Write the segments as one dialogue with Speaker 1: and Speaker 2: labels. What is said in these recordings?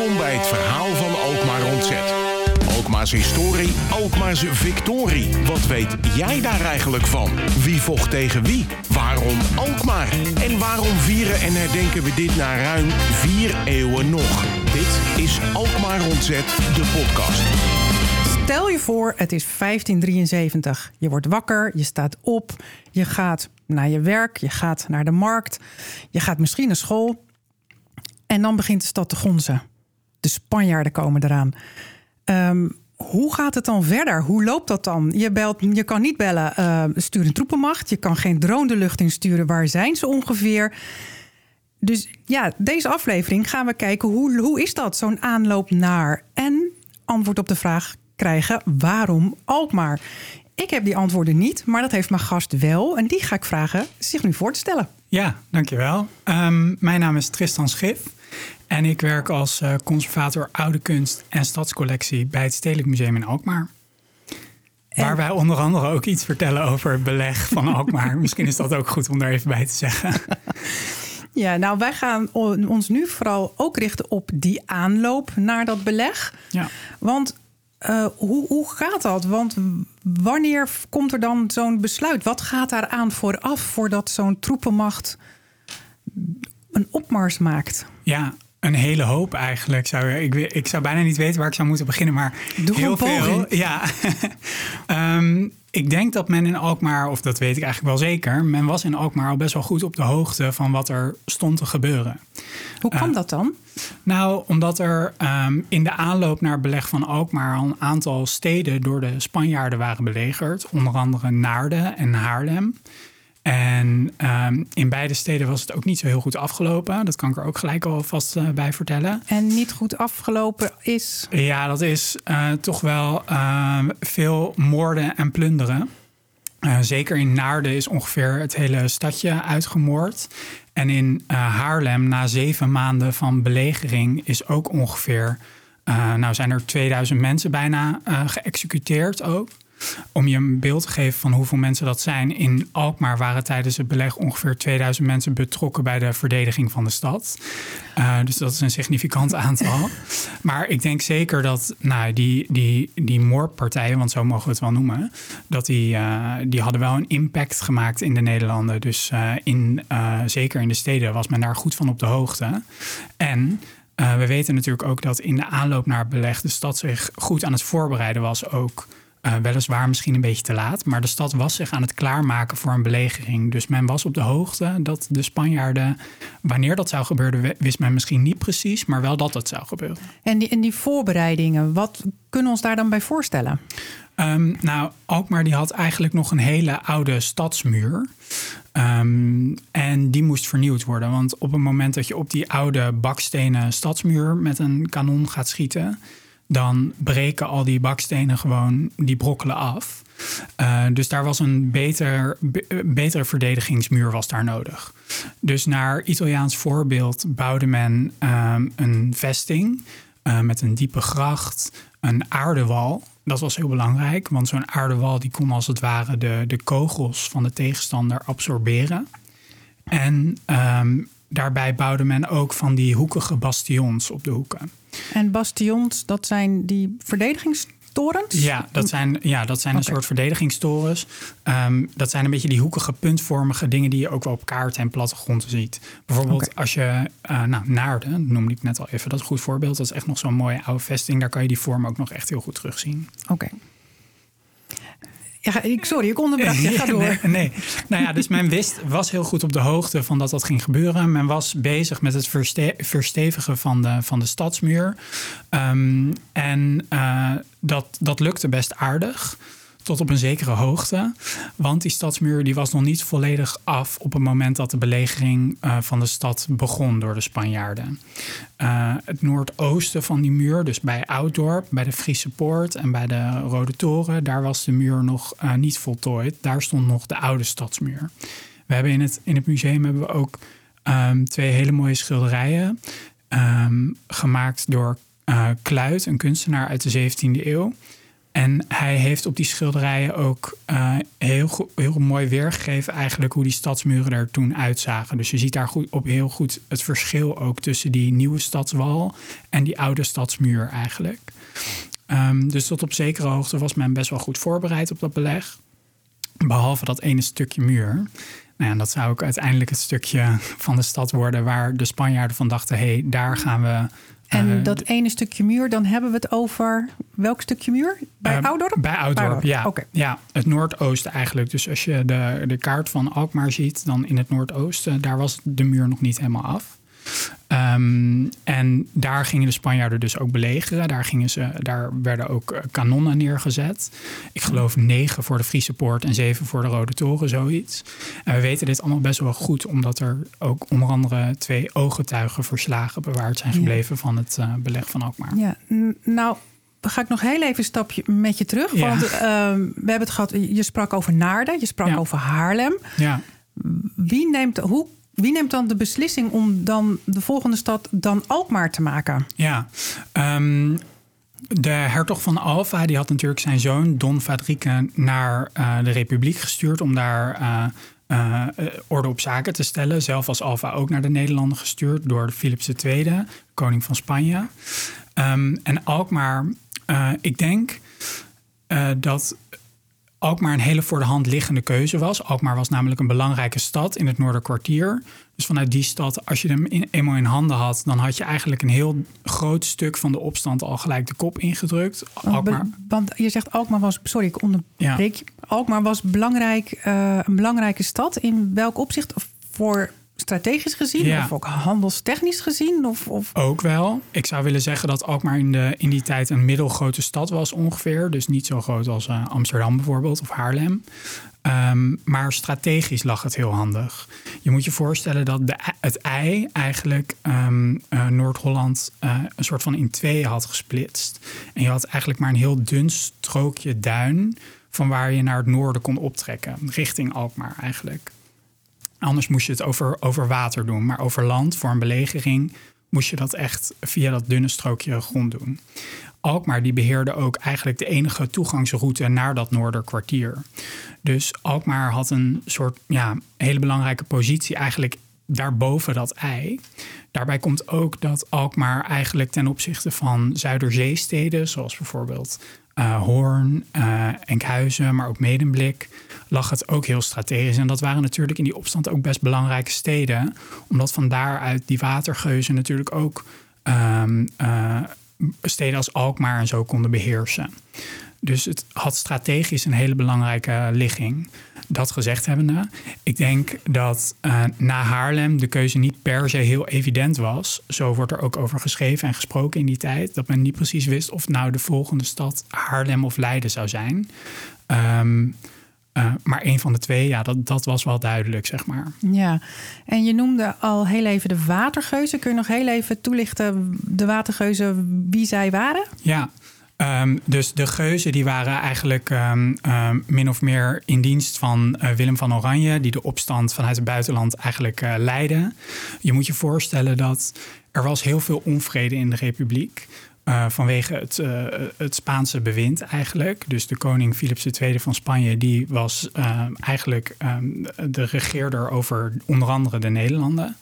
Speaker 1: Welkom bij het verhaal van Alkmaar Ontzet. Alkmaar's historie, Alkmaar's victorie. Wat weet jij daar eigenlijk van? Wie vocht tegen wie? Waarom Alkmaar? En waarom vieren en herdenken we dit na ruim 4 eeuwen nog? Dit is Alkmaar Ontzet, de podcast.
Speaker 2: Stel je voor, het is 1573. Je wordt wakker, je staat op, je gaat naar je werk, je gaat naar de markt, je gaat misschien naar school. En dan begint de stad te gonzen. De Spanjaarden komen eraan. Hoe gaat het dan verder? Hoe loopt dat dan? Je kan niet bellen, stuur een troepenmacht. Je kan geen drone de lucht insturen. Waar zijn ze ongeveer? Dus ja, deze aflevering gaan we kijken hoe is dat, zo'n aanloop naar? En antwoord op de vraag krijgen, waarom Alkmaar? Ik heb die antwoorden niet, maar dat heeft mijn gast wel. En die ga ik vragen zich nu voor te stellen.
Speaker 3: Ja, dankjewel. Mijn naam is Tristan Schif. En ik werk als conservator oude kunst en stadscollectie bij het Stedelijk Museum in Alkmaar. Waar wij onder andere ook iets vertellen over het beleg van Alkmaar. Misschien is dat ook goed om daar even bij te zeggen.
Speaker 2: Ja, nou wij gaan ons nu vooral ook richten op die aanloop naar dat beleg.
Speaker 3: Ja.
Speaker 2: Want hoe gaat dat? Want wanneer komt er dan zo'n besluit? Wat gaat daar aan vooraf voordat zo'n troepenmacht een opmars maakt?
Speaker 3: Ja, een hele hoop eigenlijk. Ik zou bijna niet weten waar ik zou moeten beginnen, maar
Speaker 2: doe
Speaker 3: heel veel.
Speaker 2: Ja.
Speaker 3: Ik denk dat men in Alkmaar, of dat weet ik eigenlijk wel zeker, men was in Alkmaar al best wel goed op de hoogte van wat er stond te gebeuren.
Speaker 2: Hoe kwam dat dan?
Speaker 3: Nou, omdat er in de aanloop naar het beleg van Alkmaar al een aantal steden door de Spanjaarden waren belegerd. Onder andere Naarden en Haarlem. En in beide steden was het ook niet zo heel goed afgelopen. Dat kan ik er ook gelijk alvast bij vertellen.
Speaker 2: En niet goed afgelopen is?
Speaker 3: Ja, dat is toch wel veel moorden en plunderen. Zeker in Naarden is ongeveer het hele stadje uitgemoord. En in Haarlem, na 7 maanden van belegering, is ook ongeveer zijn er 2000 mensen bijna geëxecuteerd ook. Om je een beeld te geven van hoeveel mensen dat zijn. In Alkmaar waren tijdens het beleg ongeveer 2000 mensen betrokken bij de verdediging van de stad. Dus dat is een significant aantal. Maar ik denk zeker dat die moordpartijen, want zo mogen we het wel noemen, dat die hadden wel een impact gemaakt in de Nederlanden. Dus zeker in de steden was men daar goed van op de hoogte. En we weten natuurlijk ook dat in de aanloop naar het beleg de stad zich goed aan het voorbereiden was ook. Weliswaar misschien een beetje te laat, maar de stad was zich aan het klaarmaken voor een belegering. Dus men was op de hoogte dat de Spanjaarden, wanneer dat zou gebeuren, wist men misschien niet precies, maar wel dat het zou gebeuren. En
Speaker 2: die voorbereidingen, wat kunnen we ons daar dan bij voorstellen?
Speaker 3: Alkmaar die had eigenlijk nog een hele oude stadsmuur. En die moest vernieuwd worden. Want op het moment dat je op die oude bakstenen stadsmuur met een kanon gaat schieten, dan breken al die bakstenen gewoon, die brokkelen af. Dus daar was een betere verdedigingsmuur was daar nodig. Dus naar Italiaans voorbeeld bouwde men een vesting met een diepe gracht, een aardewal. Dat was heel belangrijk, want zo'n aardewal die kon als het ware de kogels van de tegenstander absorberen. En daarbij bouwde men ook van die hoekige bastions op de hoeken.
Speaker 2: En bastions, dat zijn die verdedigingstorens?
Speaker 3: Ja, dat zijn een soort verdedigingstorens. Dat zijn een beetje die hoekige, puntvormige dingen die je ook wel op kaarten en plattegronden ziet. Bijvoorbeeld als je Naarden, noemde ik net al even, dat is een goed voorbeeld. Dat is echt nog zo'n mooie oude vesting. Daar kan je die vorm ook nog echt heel goed terugzien.
Speaker 2: Oké. Ja, sorry, ik onderbrak je. Ga door.
Speaker 3: Nee. Dus men was heel goed op de hoogte van dat ging gebeuren. Men was bezig met het verstevigen van de stadsmuur. Dat lukte best aardig. Tot op een zekere hoogte. Want die stadsmuur die was nog niet volledig af op het moment dat de belegering van de stad begon door de Spanjaarden. Het noordoosten van die muur, dus bij Ouddorp, bij de Friese Poort en bij de Rode Toren, daar was de muur nog niet voltooid. Daar stond nog de oude stadsmuur. We hebben in het museum hebben we ook 2 hele mooie schilderijen gemaakt door Kluit, een kunstenaar uit de 17e eeuw. En hij heeft op die schilderijen ook heel mooi weergegeven eigenlijk hoe die stadsmuren er toen uitzagen. Dus je ziet daar heel goed het verschil ook tussen die nieuwe stadswal en die oude stadsmuur eigenlijk. Dus tot op zekere hoogte was men best wel goed voorbereid op dat beleg. Behalve dat ene stukje muur. Nou ja, dat zou ook uiteindelijk het stukje van de stad worden waar de Spanjaarden van dachten, daar gaan we.
Speaker 2: En dat ene stukje muur, dan hebben we het over welk stukje muur? Bij Ouddorp?
Speaker 3: Bij Ouddorp, ja.
Speaker 2: Okay.
Speaker 3: Ja, het noordoosten eigenlijk. Dus als je de kaart van Alkmaar ziet, dan in het noordoosten, daar was de muur nog niet helemaal af. En daar gingen de Spanjaarden dus ook belegeren. Daar werden ook kanonnen neergezet. Ik geloof 9 voor de Friese Poort en 7 voor de Rode Toren, zoiets. En we weten dit allemaal best wel goed, omdat er ook onder andere 2 ooggetuigenverslagen bewaard zijn gebleven van het beleg van Alkmaar.
Speaker 2: Ja, nou, dan ga ik nog heel even een stapje met je terug.
Speaker 3: Ja.
Speaker 2: Want we hebben het gehad, je sprak over Naarden, je sprak over Haarlem.
Speaker 3: Ja.
Speaker 2: Wie neemt dan de beslissing om dan de volgende stad dan Alkmaar te maken?
Speaker 3: Ja, de hertog van Alva die had natuurlijk zijn zoon Don Fadrique naar de Republiek gestuurd om daar orde op zaken te stellen. Zelf was Alva ook naar de Nederlanden gestuurd door Philips II, koning van Spanje. En Alkmaar, ik denk dat Alkmaar een hele voor de hand liggende keuze was. Alkmaar was namelijk een belangrijke stad in het Noorderkwartier. Dus vanuit die stad, als je hem eenmaal in handen had, dan had je eigenlijk een heel groot stuk van de opstand al gelijk de kop ingedrukt.
Speaker 2: Want je zegt Alkmaar was, sorry ik onderbreek je. Alkmaar was een belangrijke stad. In welk opzicht? Voor strategisch gezien of ook handelstechnisch gezien? Of? Ook
Speaker 3: wel. Ik zou willen zeggen dat Alkmaar in die tijd een middelgrote stad was ongeveer. Dus niet zo groot als Amsterdam bijvoorbeeld of Haarlem. Maar strategisch lag het heel handig. Je moet je voorstellen dat het ei eigenlijk Noord-Holland een soort van in 2 had gesplitst. En je had eigenlijk maar een heel dun strookje duin van waar je naar het noorden kon optrekken. Richting Alkmaar eigenlijk. Anders moest je het over water doen. Maar over land, voor een belegering, moest je dat echt via dat dunne strookje grond doen. Alkmaar die beheerde ook eigenlijk de enige toegangsroute naar dat Noorderkwartier. Dus Alkmaar had een soort hele belangrijke positie eigenlijk daarboven dat ei. Daarbij komt ook dat Alkmaar eigenlijk ten opzichte van Zuiderzeesteden, zoals bijvoorbeeld Hoorn, Enkhuizen, maar ook Medemblik, lag het ook heel strategisch. En dat waren natuurlijk in die opstand ook best belangrijke steden, omdat van daaruit die watergeuzen natuurlijk ook steden als Alkmaar en zo konden beheersen. Dus het had strategisch een hele belangrijke ligging. Dat gezegd hebbende, ik denk dat na Haarlem de keuze niet per se heel evident was. Zo wordt er ook over geschreven en gesproken in die tijd. Dat men niet precies wist of nou de volgende stad Haarlem of Leiden zou zijn. Maar een van de 2, dat was wel duidelijk, zeg maar. Ja,
Speaker 2: en je noemde al heel even de watergeuzen. Kun je nog heel even toelichten de watergeuzen, wie zij waren?
Speaker 3: Ja, dus de geuzen die waren eigenlijk min of meer in dienst van Willem van Oranje, die de opstand vanuit het buitenland eigenlijk leidde. Je moet je voorstellen dat er was heel veel onvrede in de Republiek. Vanwege het Spaanse bewind eigenlijk. Dus de koning Philips II van Spanje, die was eigenlijk de regeerder over onder andere de Nederlanden.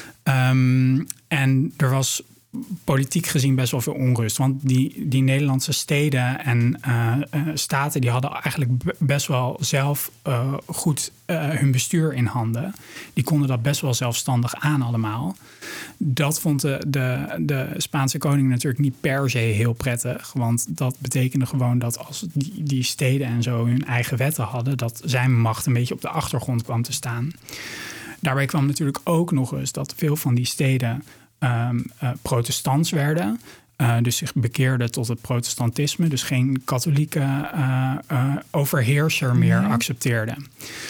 Speaker 3: En er was politiek gezien best wel veel onrust. Want die Nederlandse steden en staten die hadden eigenlijk best wel zelf goed hun bestuur in handen. Die konden dat best wel zelfstandig aan allemaal. Dat vond de Spaanse koning natuurlijk niet per se heel prettig. Want dat betekende gewoon dat als die steden en zo hun eigen wetten hadden, dat zijn macht een beetje op de achtergrond kwam te staan. Daarbij kwam natuurlijk ook nog eens dat veel van die steden protestants werden. Dus zich bekeerden tot het protestantisme. Dus geen katholieke overheerser meer accepteerden.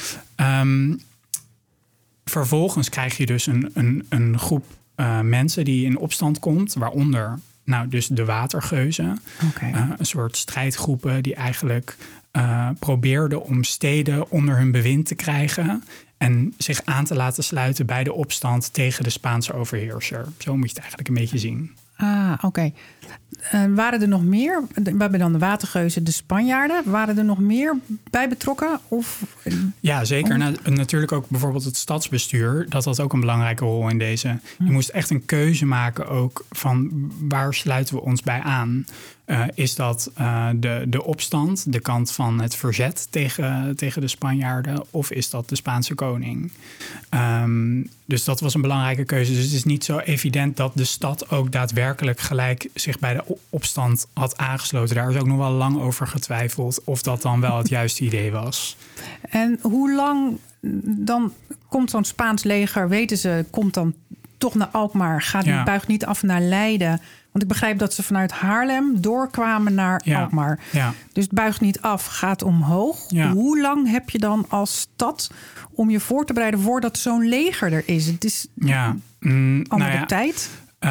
Speaker 3: Vervolgens krijg je dus een groep mensen die in opstand komt. Waaronder dus de watergeuzen. Okay. Een soort strijdgroepen die eigenlijk probeerden om steden onder hun bewind te krijgen en zich aan te laten sluiten bij de opstand tegen de Spaanse overheerser. Zo moet je het eigenlijk een beetje zien.
Speaker 2: Oké. Waren er nog meer? We hebben dan de watergeuzen, de Spanjaarden. Waren er nog meer bij betrokken? Of...
Speaker 3: Ja, zeker. Natuurlijk ook bijvoorbeeld het stadsbestuur. Dat had ook een belangrijke rol in deze. Je moest echt een keuze maken ook van waar sluiten we ons bij aan. Is dat de opstand, de kant van het verzet tegen de Spanjaarden... of is dat de Spaanse koning? Dus dat was een belangrijke keuze. Dus het is niet zo evident dat de stad ook daadwerkelijk gelijk zich bij de opstand had aangesloten. Daar is ook nog wel lang over getwijfeld of dat dan wel het juiste idee was.
Speaker 2: En hoe lang dan komt zo'n Spaans leger, weten ze, komt dan toch naar Alkmaar, buigt niet af naar Leiden? Want ik begrijp dat ze vanuit Haarlem doorkwamen naar Alkmaar. Ja. Dus het buigt niet af, gaat omhoog. Ja. Hoe lang heb je dan als stad om je voor te bereiden voordat zo'n leger er is? Het is andere tijd.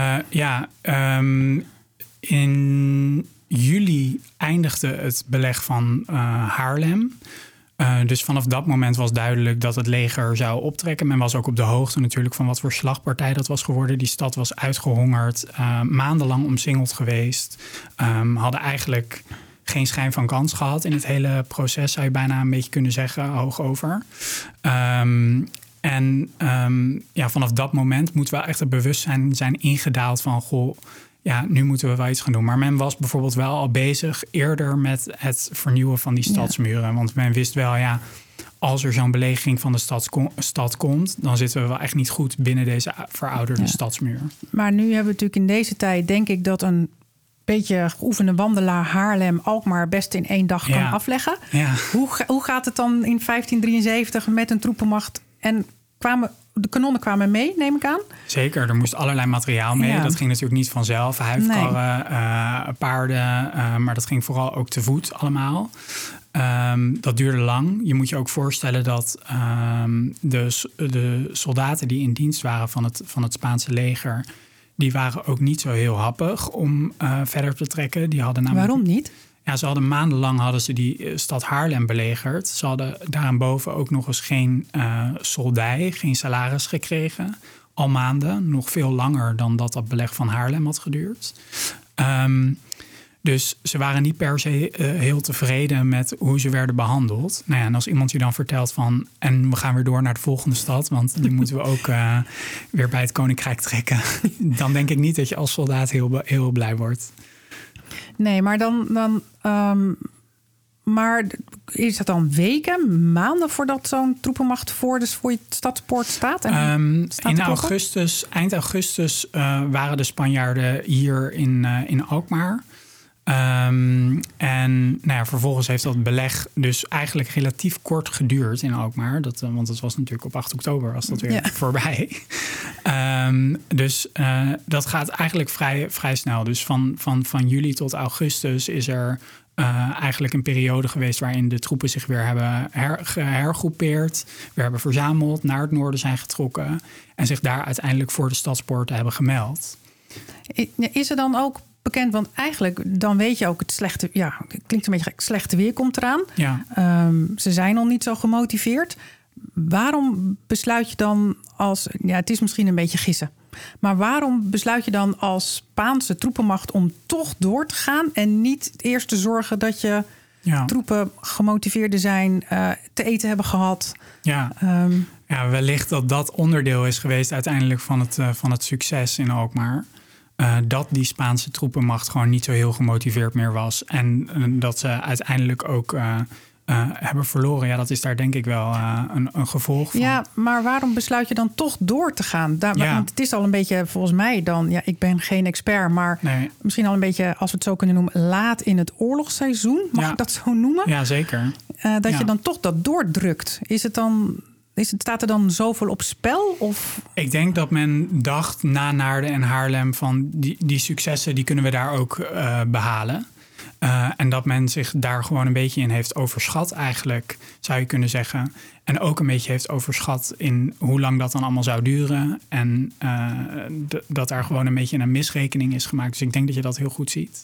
Speaker 3: In juli eindigde het beleg van Haarlem. Dus vanaf dat moment was duidelijk dat het leger zou optrekken. Men was ook op de hoogte natuurlijk van wat voor slagpartij dat was geworden. Die stad was uitgehongerd, maandenlang omsingeld geweest. Hadden eigenlijk geen schijn van kans gehad in het hele proces, zou je bijna een beetje kunnen zeggen, hoog over. Vanaf dat moment moet wel echt het bewustzijn zijn ingedaald van, goh, ja, nu moeten we wel iets gaan doen. Maar men was bijvoorbeeld wel al bezig eerder met het vernieuwen van die stadsmuren. Ja. Want men wist wel, als er zo'n belegering van de stad komt, dan zitten we wel echt niet goed binnen deze verouderde stadsmuur. Maar
Speaker 2: nu hebben we natuurlijk in deze tijd, denk ik, dat een beetje geoefende wandelaar Haarlem-Alkmaar best in 1 dag kan afleggen. Ja. Hoe gaat het dan in 1573 met een troepenmacht? En de kanonnen kwamen mee, neem ik aan? Zeker, er moest allerlei materiaal mee. Ja. Dat ging natuurlijk niet vanzelf. Huifkarren, paarden, maar dat ging vooral ook te voet allemaal. Dat duurde lang. Je moet je ook voorstellen dat de soldaten die in dienst waren van het Spaanse leger, die waren ook niet zo heel happig om verder te trekken. Die hadden namelijk... Waarom niet? Ja, ze hadden maandenlang die stad Haarlem belegerd. Ze hadden daarboven ook nog eens geen soldij, geen salaris gekregen. Al maanden, nog veel langer dan dat beleg van Haarlem had geduurd. Dus ze waren niet per se heel tevreden met hoe ze werden behandeld. Nou ja, en als iemand je dan vertelt van, en we gaan weer door naar de volgende stad, want die moeten we ook weer bij het Koninkrijk trekken, dan denk ik niet dat je als soldaat heel blij wordt. Nee, maar maar is het dan weken, maanden voordat zo'n troepenmacht voor je stadspoort staat? Eind augustus waren de Spanjaarden hier in Alkmaar. Vervolgens heeft dat beleg dus eigenlijk relatief kort geduurd in Alkmaar. Want het was natuurlijk op 8 oktober was dat weer voorbij. Dat gaat eigenlijk vrij snel. Dus van juli tot augustus is er eigenlijk een periode geweest waarin de troepen zich weer hebben gehergroepeerd, weer hebben verzameld, naar het noorden zijn getrokken en zich daar uiteindelijk voor de stadspoorten hebben gemeld. Is er dan ook bekend, want eigenlijk dan weet je ook het slechte, het klinkt een beetje gek, slechte weer komt eraan. Ja. Ze zijn al niet zo gemotiveerd. Waarom besluit je dan het is misschien een beetje gissen, maar waarom besluit je dan als Spaanse troepenmacht om toch door te gaan en niet eerst te zorgen dat je troepen gemotiveerder zijn, te eten hebben gehad? Wellicht dat onderdeel is geweest uiteindelijk van het succes in Alkmaar. Dat die Spaanse troepenmacht gewoon niet zo heel gemotiveerd meer was. En dat ze uiteindelijk ook hebben verloren. Ja, dat is daar denk ik wel een gevolg van. Ja, maar waarom besluit je dan toch door te gaan? Want het is al een beetje, volgens mij dan, ik ben geen expert, maar misschien al een beetje, als we het zo kunnen noemen, laat in het oorlogsseizoen. Mag ik dat zo noemen? Ja, zeker. Dat je dan toch dat doordrukt. Staat er dan zoveel op spel? Of? Ik denk dat men dacht na Naarden en Haarlem van die successen, die kunnen we daar ook behalen. En dat men zich daar gewoon een beetje in heeft overschat eigenlijk, zou je kunnen zeggen. En ook een beetje heeft overschat in hoe lang dat dan allemaal zou duren. En dat daar gewoon een beetje een misrekening is gemaakt. Dus ik denk dat je dat heel goed ziet.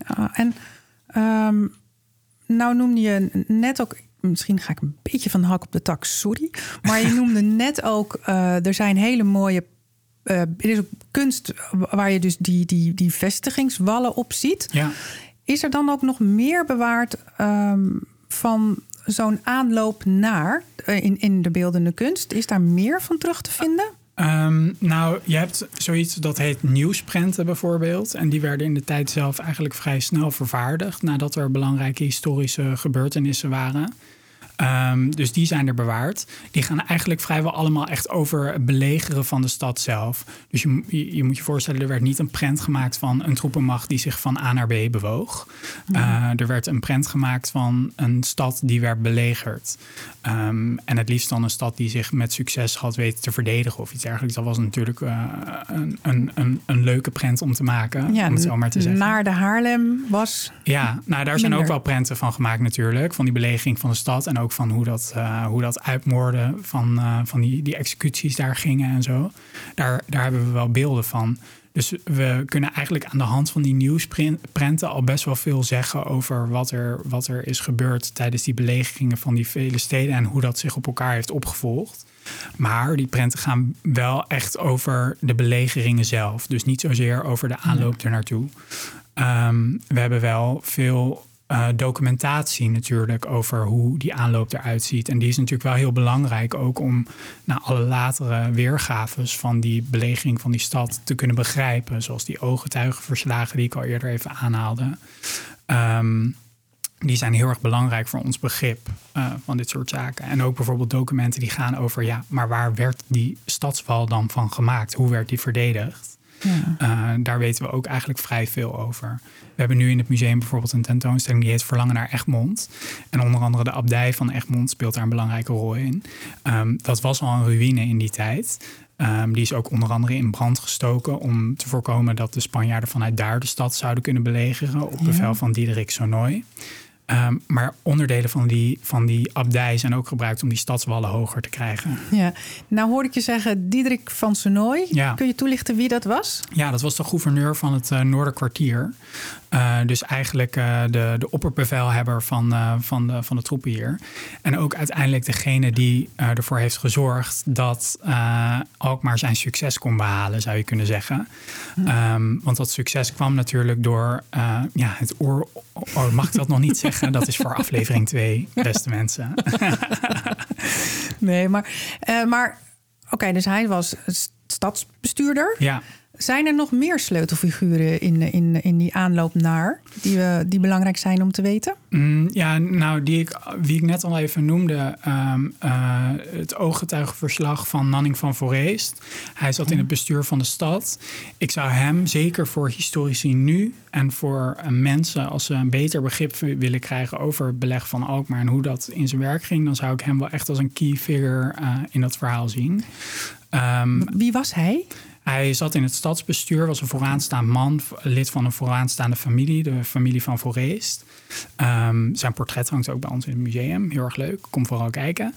Speaker 2: Nou noemde je net ook, misschien ga ik een beetje van de hak op de tak, sorry. Maar je noemde net ook, er zijn hele mooie er is ook kunst waar je dus die vestigingswallen op ziet.
Speaker 3: Ja.
Speaker 2: Is er dan ook nog meer bewaard van zo'n aanloop naar in de beeldende kunst? Is daar meer van terug te vinden?
Speaker 3: Je hebt zoiets dat heet nieuwsprenten bijvoorbeeld. En die werden in de tijd zelf eigenlijk vrij snel vervaardigd nadat er belangrijke historische gebeurtenissen waren. Dus die zijn er bewaard. Die gaan eigenlijk vrijwel allemaal echt over het belegeren van de stad zelf. Dus je moet je voorstellen, er werd niet een prent gemaakt van een troepenmacht die zich van A naar B bewoog. Er werd een prent gemaakt van een stad die werd belegerd. En het liefst dan een stad die zich met succes had weten te verdedigen of iets dergelijks. Dat was natuurlijk een leuke prent om te maken, om het zo maar te zeggen.
Speaker 2: Naar de Haarlem was...
Speaker 3: Ja, daar zijn ook wel prenten van gemaakt natuurlijk. Van die belegering van de stad en ook van hoe dat uitmoorden van die executies daar gingen en zo. Daar hebben we wel beelden van. Dus we kunnen eigenlijk aan de hand van die nieuwsprenten al best wel veel zeggen over wat er is gebeurd tijdens die belegeringen van die vele steden en hoe dat zich op elkaar heeft opgevolgd. Maar die prenten gaan wel echt over de belegeringen zelf. Dus niet zozeer over de aanloop ernaartoe. We hebben wel veel documentatie natuurlijk over hoe die aanloop eruit ziet. En die is natuurlijk wel heel belangrijk ook om alle latere weergaves van die belegering van die stad te kunnen begrijpen. Zoals die ooggetuigenverslagen die ik al eerder even aanhaalde. Die zijn heel erg belangrijk voor ons begrip van dit soort zaken. En ook bijvoorbeeld documenten die gaan over... maar waar werd die stadswal dan van gemaakt? Hoe werd die verdedigd? Ja. Daar weten we ook eigenlijk vrij veel over. We hebben nu in het museum bijvoorbeeld een tentoonstelling... die heet Verlangen naar Egmond. En onder andere de abdij van Egmond speelt daar een belangrijke rol in. Dat was al een ruïne in die tijd... die is ook onder andere in brand gestoken... om te voorkomen dat de Spanjaarden vanuit daar de stad zouden kunnen belegeren... op bevel van Diederik Sonoy. Maar onderdelen van die abdij zijn ook gebruikt... om die stadswallen hoger te krijgen.
Speaker 2: Ja. Nou hoorde ik je zeggen Diederik van Sonoy.
Speaker 3: Ja.
Speaker 2: Kun je toelichten wie dat was?
Speaker 3: Ja, dat was de gouverneur van het Noorderkwartier. Dus eigenlijk de opperbevelhebber van de troepen hier. En ook uiteindelijk degene die ervoor heeft gezorgd... dat Alkmaar zijn succes kon behalen, zou je kunnen zeggen. Want dat succes kwam natuurlijk door het mag ik dat nog niet zeggen? Dat is voor aflevering 2, beste mensen.
Speaker 2: Nee, maar oké, dus hij was stadsbestuurder. Ja. Zijn er nog meer sleutelfiguren in die aanloop naar... die belangrijk zijn om te weten? Wie ik net al even noemde... het ooggetuigenverslag van Nanning van Foreest. Hij zat in het bestuur van de stad. Ik zou hem zeker voor historici nu... en voor mensen, als ze een beter begrip willen krijgen... over het beleg van Alkmaar en hoe dat in zijn werk ging... dan zou ik hem wel echt als een key figure in dat verhaal zien. Wie was hij?
Speaker 3: Hij zat in het stadsbestuur, was een vooraanstaand man... lid van een vooraanstaande familie, de familie van Foreest. Zijn portret hangt ook bij ons in het museum. Heel erg leuk, kom vooral kijken.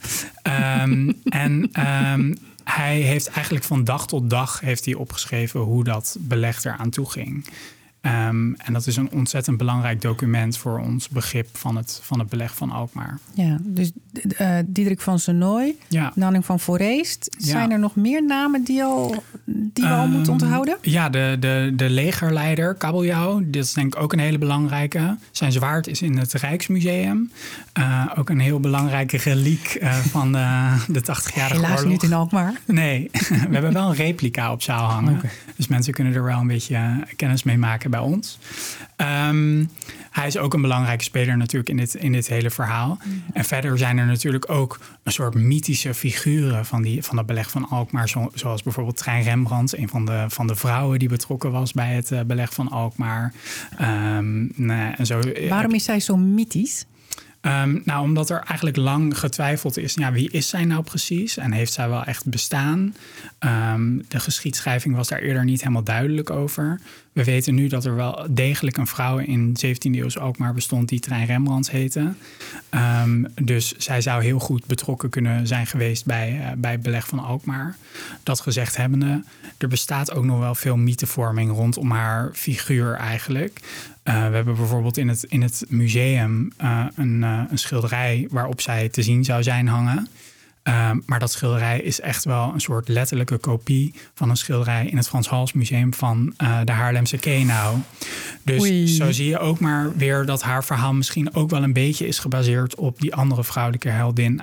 Speaker 3: Hij heeft eigenlijk van dag tot dag heeft hij opgeschreven... hoe dat beleg eraan toe ging. En dat is een ontzettend belangrijk document voor ons begrip van het beleg van Alkmaar. Ja,
Speaker 2: dus Diederik van Sonoy, Nanning van Foreest. Zijn er nog meer namen die we al moeten onthouden?
Speaker 3: Ja, de legerleider, Kabeljauw. Dat is denk ik ook een hele belangrijke. Zijn zwaard is in het Rijksmuseum. Ook een heel belangrijke reliek van de 80-jarige oorlog.
Speaker 2: Helaas niet in Alkmaar.
Speaker 3: Nee, we hebben wel een replica op zaal hangen. Okay. Dus mensen kunnen er wel een beetje kennis mee maken bij ons. Hij is ook een belangrijke speler natuurlijk in dit hele verhaal. En verder zijn er natuurlijk ook een soort mythische figuren van het beleg van Alkmaar. Zoals bijvoorbeeld Trein Rembrandt, een van de vrouwen die betrokken was bij het beleg van Alkmaar. En zo.
Speaker 2: Waarom is zij zo mythisch?
Speaker 3: Omdat er eigenlijk lang getwijfeld is... wie is zij nou precies? En heeft zij wel echt bestaan? De geschiedschrijving was daar eerder niet helemaal duidelijk over. We weten nu dat er wel degelijk een vrouw in 17e eeuws Alkmaar bestond... die Trein Rembrandt heette. Dus zij zou heel goed betrokken kunnen zijn geweest... bij het beleg van Alkmaar. Dat gezegd hebbende, er bestaat ook nog wel veel mythevorming... rondom haar figuur eigenlijk... we hebben bijvoorbeeld in het museum een schilderij... waarop zij te zien zou zijn hangen. Maar dat schilderij is echt wel een soort letterlijke kopie van een schilderij in het Frans Hals Museum van de Haarlemse Kenau. Dus zo zie je ook maar weer dat haar verhaal misschien ook wel een beetje is gebaseerd op die andere vrouwelijke heldin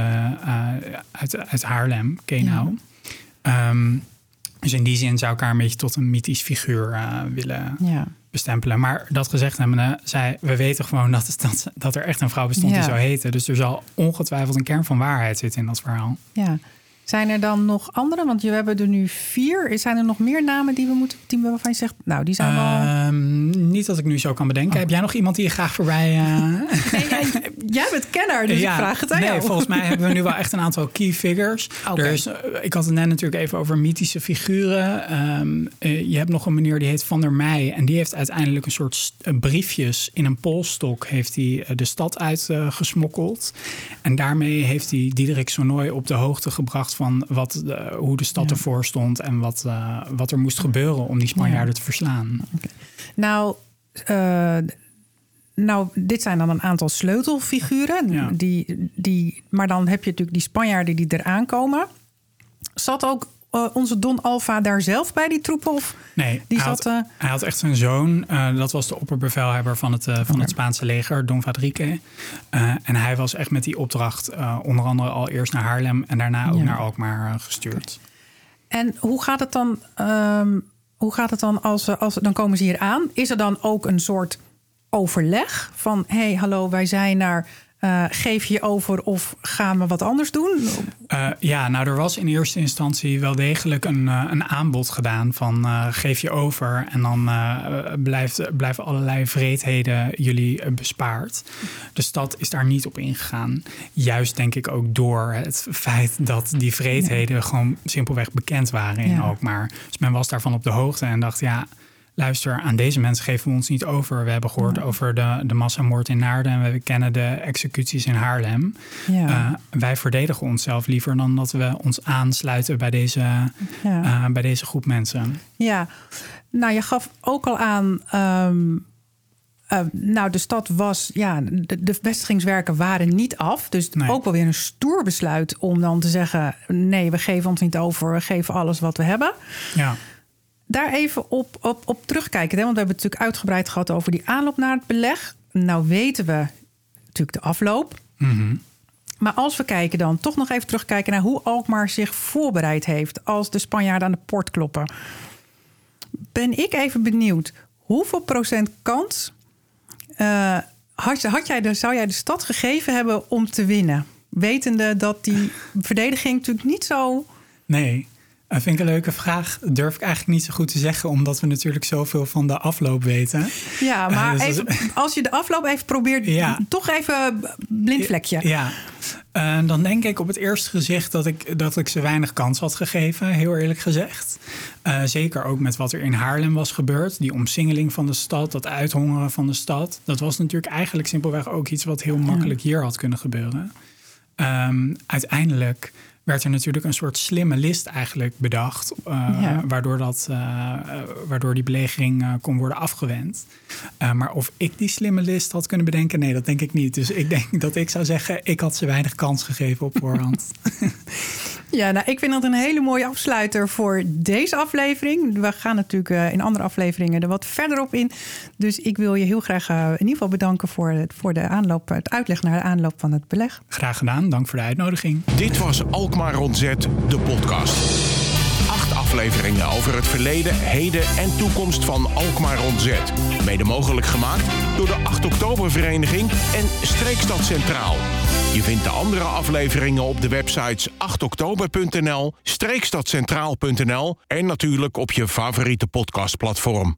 Speaker 3: uit Haarlem, Kenau. Ja. Dus in die zin zou ik haar een beetje tot een mythisch figuur willen bestempelen. Maar dat gezegd hebbende, we weten gewoon dat er echt een vrouw bestond die zo heette. Dus er zal ongetwijfeld een kern van waarheid zitten in dat verhaal.
Speaker 2: Ja. Zijn er dan nog andere? Want we hebben er nu 4. Zijn er nog meer namen waarvan je zegt, nou, die zijn wel...
Speaker 3: Niet dat ik nu zo kan bedenken. Heb jij nog iemand die je graag voorbij...
Speaker 2: Nee, jij bent kenner, dus ik vraag het aan jou.
Speaker 3: Volgens mij hebben we nu wel echt een aantal key figures. Okay. Ik had het net natuurlijk even over mythische figuren. Je hebt nog een meneer die heet Van der Meij. En die heeft uiteindelijk een soort briefjes in een polstok heeft hij de stad uitgesmokkeld. En daarmee heeft hij Diederik Sonoy op de hoogte gebracht van hoe de stad ervoor stond en wat er moest gebeuren om die Spanjaarden te verslaan.
Speaker 2: Okay. Nou, dit zijn dan een aantal sleutelfiguren. Ja. Maar dan heb je natuurlijk die Spanjaarden die eraan komen. Zat ook onze Don Alva daar zelf bij die troepen? Of
Speaker 3: nee, hij had echt zijn zoon. Dat was de opperbevelhebber van het Spaanse leger, Don Fadrique. En hij was echt met die opdracht onder andere al eerst naar Haarlem en daarna ook naar Alkmaar gestuurd. Okay. En hoe gaat het dan als dan komen ze hier aan? Is er dan ook een soort overleg van... hey, hallo, wij zijn naar... geef je over of gaan we wat anders doen? Er was in eerste instantie wel degelijk een aanbod gedaan van geef je over en dan blijven allerlei vreedheden jullie bespaard. De stad is daar niet op ingegaan. Juist denk ik ook door het feit dat die vreedheden gewoon simpelweg bekend waren in Alkmaar. Dus men was daarvan op de hoogte en dacht luister, aan deze mensen geven we ons niet over. We hebben gehoord over de massamoord in Naarden en we kennen de executies in Haarlem. Ja. Wij verdedigen onszelf liever dan dat we ons aansluiten bij deze groep mensen. Ja,
Speaker 2: nou je gaf ook al aan... de stad was... de vestigingswerken waren niet af. Dus ook wel weer een stoer besluit om dan te zeggen... nee, we geven ons niet over, we geven alles wat we hebben. Ja. Daar even op terugkijken. Want we hebben het natuurlijk uitgebreid gehad over die aanloop naar het beleg. Nou weten we natuurlijk de afloop. Mm-hmm. Maar als we kijken dan toch nog even terugkijken... naar hoe Alkmaar zich voorbereid heeft... als de Spanjaarden aan de poort kloppen. Ben ik even benieuwd. Hoeveel procent kans zou jij de stad gegeven hebben om te winnen? Wetende dat die verdediging natuurlijk niet zo...
Speaker 3: Nee. Dat vind ik een leuke vraag. Dat durf ik eigenlijk niet zo goed te zeggen... omdat we natuurlijk zoveel van de afloop weten.
Speaker 2: Ja, maar als je de afloop even probeert... toch even blind vlekje.
Speaker 3: Ja. Dan denk ik op het eerste gezicht dat ik ze weinig kans had gegeven. Heel eerlijk gezegd. Zeker ook met wat er in Haarlem was gebeurd. Die omsingeling van de stad, dat uithongeren van de stad. Dat was natuurlijk eigenlijk simpelweg ook iets... wat heel makkelijk hier had kunnen gebeuren. Uiteindelijk... werd er natuurlijk een soort slimme list eigenlijk bedacht... waardoor die belegering kon worden afgewend. Maar of ik die slimme list had kunnen bedenken... nee, dat denk ik niet. Dus ik denk dat ik zou zeggen... ik had ze weinig kans gegeven op voorhand.
Speaker 2: Ja, nou, ik vind dat een hele mooie afsluiter voor deze aflevering. We gaan natuurlijk in andere afleveringen er wat verder op in. Dus ik wil je heel graag in ieder geval bedanken... voor de aanloop, het uitleg naar de aanloop van het beleg.
Speaker 3: Graag gedaan, dank voor de uitnodiging.
Speaker 1: Dit was Alkmaar rond Zet, de podcast. 8 afleveringen over het verleden, heden en toekomst van Alkmaar rond Zet. Mede mogelijk gemaakt door de 8 Oktobervereniging en Streekstad Centraal. Je vindt de andere afleveringen op de websites 8oktober.nl, streekstadcentraal.nl en natuurlijk op je favoriete podcastplatform.